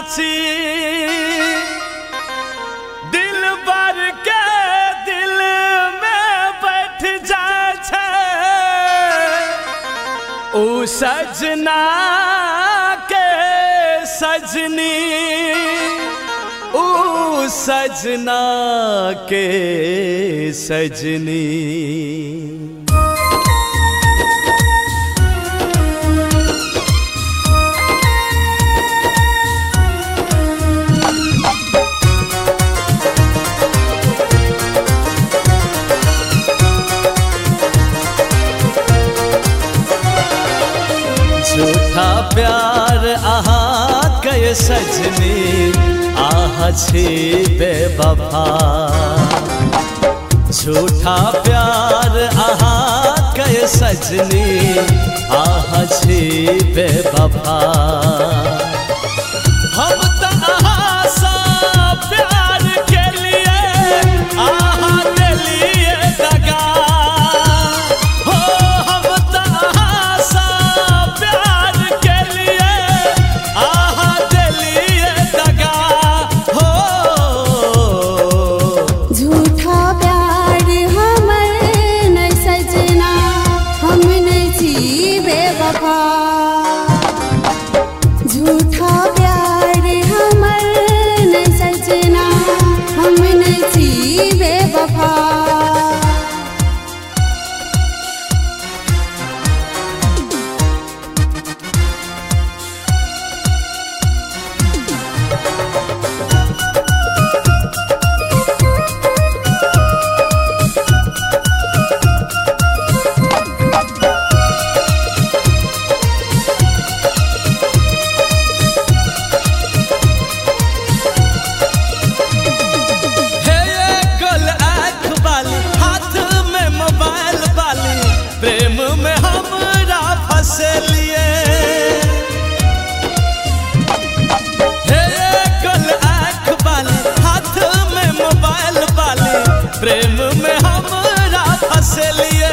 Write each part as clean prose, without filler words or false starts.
छी दिल भर के दिल में बैठ जाए छे ओ सजना के सजनी ओ सजना के सजनी। झूठा प्यार आहा के सजनी आह छी बेवफा। झूठा प्यार आहा के सजनी आह छी बेवफा। हम तो आहा सा प्यार के लिए आहा के लिए दगा हो। हम तो आहा सा प्यार के लिए आहा के लिए दगा हो। झूठा प्यार हमर नहीं सजना हम नहीं छी बेवफा। झूठा प्यार हमर नहीं सजना हम नहीं छी बेवफा। प्रेम में हमरा फंसे लिए हे कल आँख वाली हाथ में मोबाइल वाली प्रेम में हमरा फंसे लिए।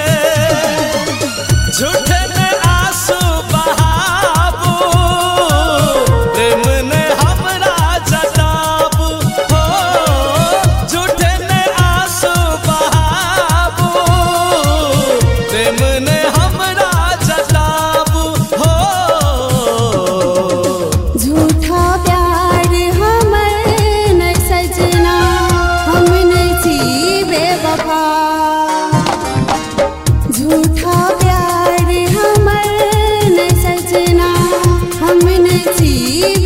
झूठे ने आंसू बहाबू प्रेम ने हमरा जताबू हो। झूठे ने आंसू बहाबू प्रेम ने हमरा जताबू हो। झूठा प्यार हमर नहीं सजना हम नहीं छी बेवफा। झूठा प्यार हमर नहीं सजना हम नहीं छी